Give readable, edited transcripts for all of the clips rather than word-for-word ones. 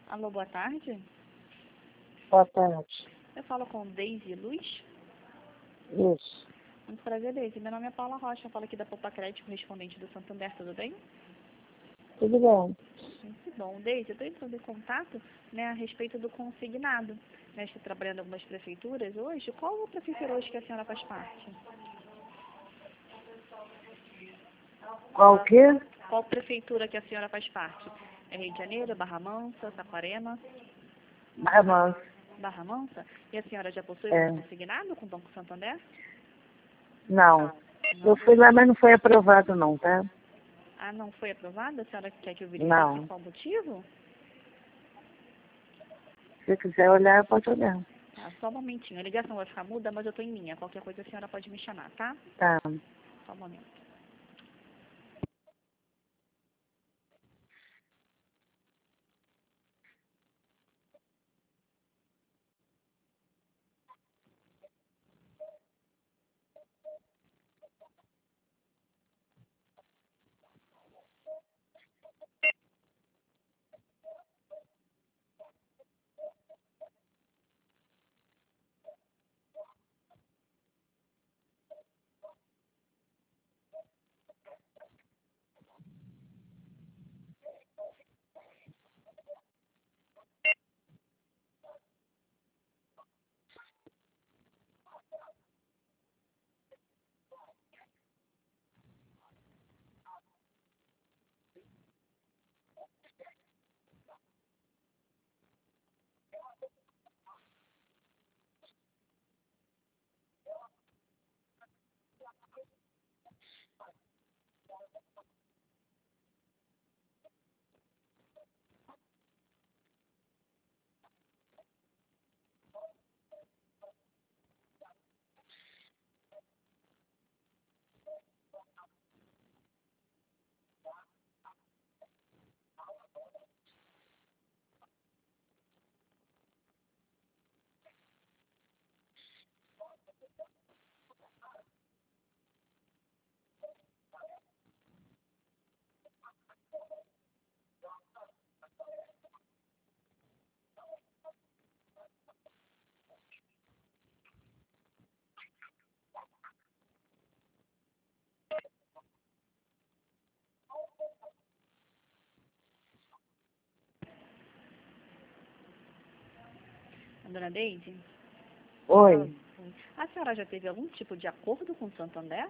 Alô, boa tarde. Boa tarde. Eu falo com Deise Luz. Isso. Muito prazer, Deise. Meu nome é Paula Rocha. Eu falo aqui da Poupa Crédito, correspondente do Santander. Tudo bem? Tudo bom. Muito bom. Deise, eu estou entrando em contato, a respeito do consignado. Estou trabalhando em algumas prefeituras hoje. Qual a prefeitura hoje que a senhora faz parte? Qual o quê? Qual prefeitura que a senhora faz parte? É Rio de Janeiro, Barra Mansa, Saquarema? Barra Mansa. Barra Mansa? E a senhora já possui É. um consignado com o Banco Santander? Não. Não. Eu fui lá, mas não foi aprovado não, tá? Ah, não foi aprovada? A senhora quer que eu verifique Não. qual o motivo? Se você quiser olhar, pode olhar. Tá, só um momentinho. A ligação vai ficar muda, mas eu estou em linha. Qualquer coisa a senhora pode me chamar, tá? Tá. Só um momento. Dona Deide? Oi. A senhora já teve algum tipo de acordo com o Santander?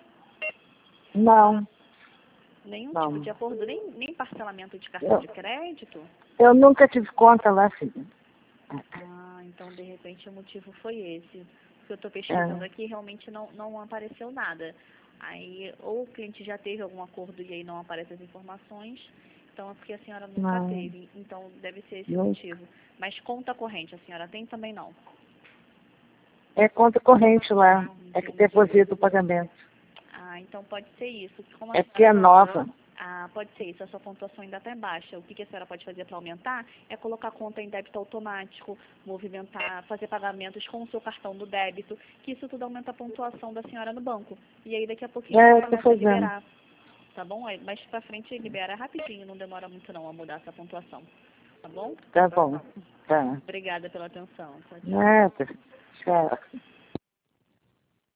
Não. Nenhum Não. tipo de acordo, nem parcelamento de cartão de crédito? Eu nunca tive conta lá, filha. Ah, então de repente o motivo foi esse. Porque eu estou pesquisando aqui e realmente não apareceu nada. Aí, ou o cliente já teve algum acordo e aí não aparecem as informações, então é porque a senhora nunca Não. teve. Então deve ser esse o Não. motivo. Mas conta corrente, a senhora tem também não? É conta corrente lá. É que Entendi. deposita o pagamento. Ah, então pode ser isso. Como a É porque é senhora nova. Ah, pode ser isso. A sua pontuação ainda está baixa. O que a senhora pode fazer para aumentar é colocar a conta em débito automático, movimentar, fazer pagamentos com o seu cartão do débito, que isso tudo aumenta a pontuação da senhora no banco. E aí daqui a pouquinho É, ela eu tô começa a fazendo. liberar, tá bom? Aí, mais pra frente libera rapidinho, não demora muito não a mudar essa pontuação, tá bom? Tá bom. Tá. Obrigada pela atenção. Tchau, tchau. Nada. Tchau.